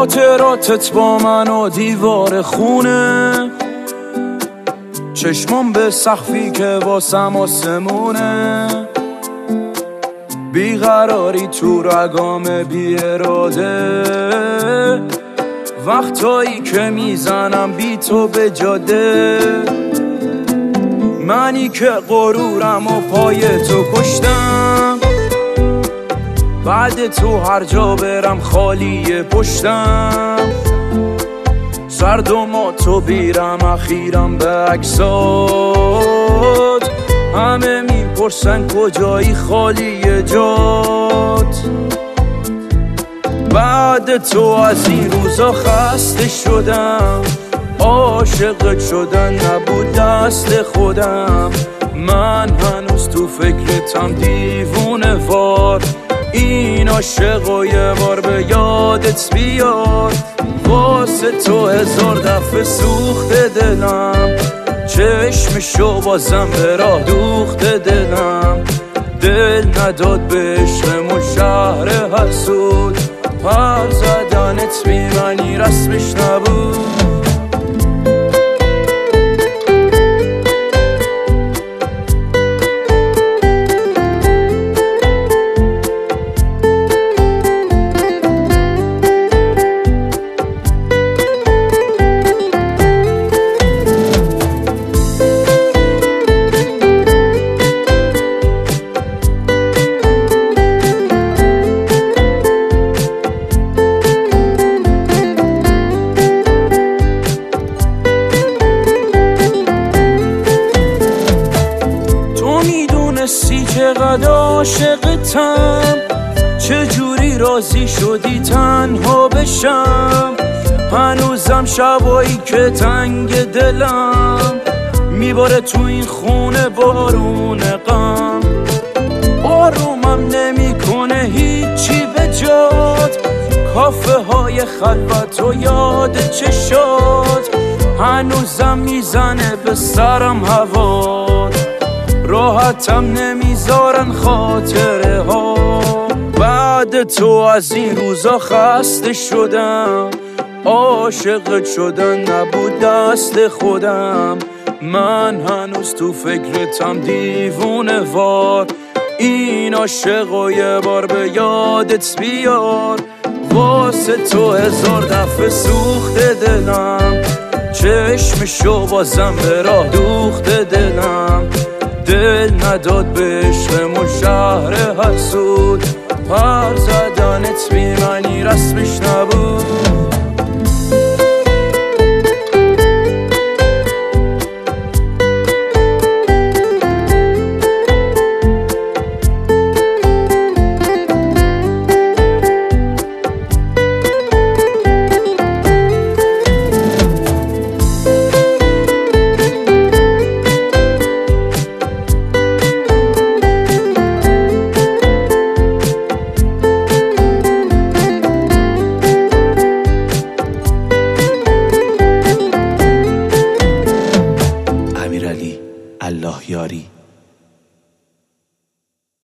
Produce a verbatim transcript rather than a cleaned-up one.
خاطراتت با من و دیوار خونه، چشمم به سقفی که واسم آسمونه، بیقراری تو رگام بی اراده، وقتایی که میزنم بی تو به جاده، منی که غرورم و پای تو کشتم، بعد تو هر جا برم خالی پشتم، سرد و ماتو بیرم اخیرم به عکسات، همه میپرسن کجایی خالی جات، بعد تو از این روزا خسته شدم، عاشقت شدن نبود دست خودم، من هنوز تو فکرتم دیوونه وار، این عاشق و یه بار به یادت بیار، واسه تو هزار دفعه سوخته دلم، چشمشو بازم به راه دوخته دلم، دل نداد به عشقمون شهر حسود، پر زدنت بی معنی رسمش نبود. میدونستی چقدر عاشقتم، چجوری راضی شدی تنها بشم، هنوزم شبایی که تنگ دلم، میباره تو این خونه بارون غم، آرومم نمیکنه هیچی به جات، کافه های خلوت و یاد چشات، هنوزم میزنه به سرم هوات، راحتم نمیذارن خاطره ها، بعد تو از این روزا خسته شدم، عاشقت شدن نبود دست خودم، من هنوز تو فکرتم دیوونه وار، این عاشق و یه بار به یادت بیار، واسه تو هزار دفعه سوخته دلم، چشمشو بازم به راه دوخته دلم، دل نداد به عشقمون شهر حسود، پر زدنت بی معنی رسمش نبود.